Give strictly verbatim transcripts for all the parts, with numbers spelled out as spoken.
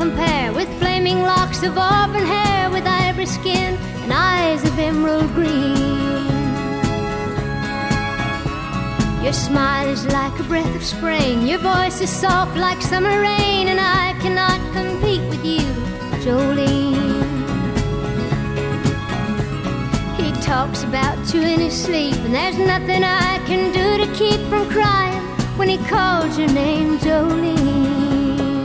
compare with flaming locks of auburn hair, with ivory skin and eyes of emerald green. Your smile is like a breath of spring, your voice is soft like summer rain, and I cannot compete with you, Jolene. He talks about you in his sleep, and there's nothing I can do to keep from crying when he calls your name, Jolene.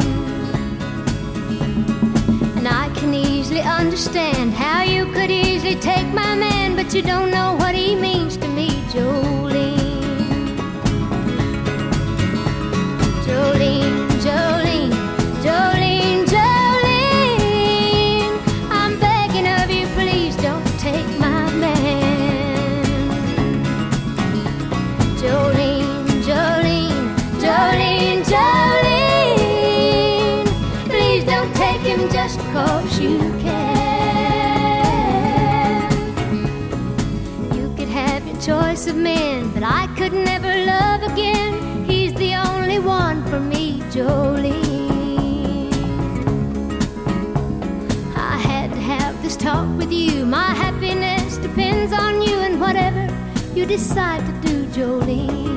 And I can easily understand how you could easily take my man, but you don't know what he means to me, Jolene. Jolene, Jolene, Jolene, Jolene, I'm begging of you, please don't take my man. Jolene, Jolene, Jolene, Jolene, please don't take him just because you can. You could have your choice of men, but I could never love again. He's the only one for me, Jolene. I had to have this talk with you. My happiness depends on you, and whatever you decide to do, Jolene.